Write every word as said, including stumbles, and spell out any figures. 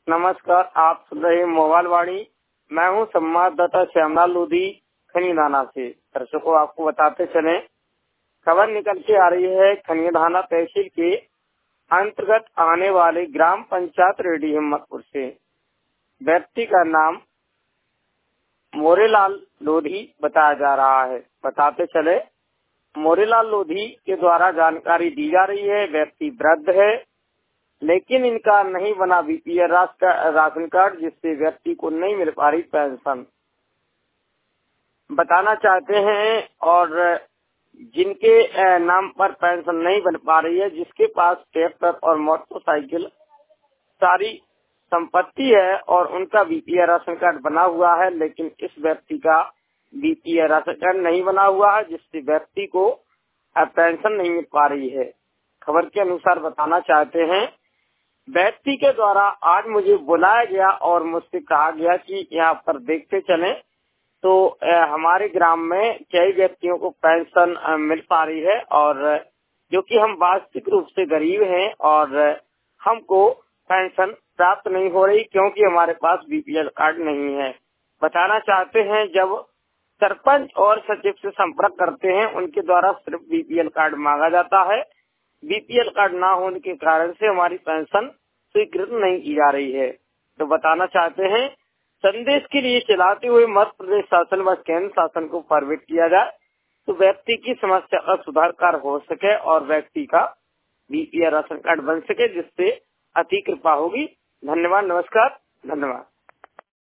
नमस्कार, आप सुन रहे हैं मोबाइल वाणी। मैं हूं संवाददाता श्यामलाल लोधी खनियाधाना से। दर्शकों, आपको बताते चले, खबर निकल के आ रही है खनियाधाना तहसील के अंतर्गत आने वाले ग्राम पंचायत रेडी हिम्मतपुर से। व्यक्ति का नाम मोरेलाल लोधी बताया जा रहा है। बताते चले, मोरेलाल लोधी के द्वारा जानकारी दी जा रही है। व्यक्ति वृद्ध है, लेकिन इनका नहीं बना बीपीएल राशन कार्ड, जिससे व्यक्ति को नहीं मिल पा रही पेंशन। बताना चाहते हैं, और जिनके नाम पर पेंशन नहीं बन पा रही है, जिसके पास ट्रैक्टर और मोटरसाइकिल सारी संपत्ति है और उनका बीपीएल राशन कार्ड बना हुआ है, लेकिन इस व्यक्ति का बीपीएल राशन कार्ड नहीं बना हुआ है, जिससे व्यक्ति को पेंशन नहीं मिल पा रही है। खबर के अनुसार बताना चाहते हैं, व्यक्ति के द्वारा आज मुझे बुलाया गया और मुझसे कहा गया कि यहाँ पर देखते चलें तो हमारे ग्राम में कई व्यक्तियों को पेंशन मिल पा रही है, और जो कि हम वास्तविक रूप से गरीब हैं और हमको पेंशन प्राप्त नहीं हो रही, क्योंकि हमारे पास बीपीएल कार्ड नहीं है। बताना चाहते हैं, जब सरपंच और सचिव से संपर्क करते हैं, उनके द्वारा सिर्फ बीपीएल कार्ड मांगा जाता है। बीपीएल कार्ड ना होने के कारण से हमारी पेंशन स्वीकृत नहीं की जा रही है। तो बताना चाहते हैं, संदेश के लिए चलाते हुए मध्य प्रदेश शासन व केंद्र शासन को फॉरवर्ड किया जाए, तो व्यक्ति की समस्या का सुधार कार्य हो सके और व्यक्ति का बीपीएल राशन कार्ड बन सके, जिससे अति कृपा होगी। धन्यवाद, नमस्कार, धन्यवाद।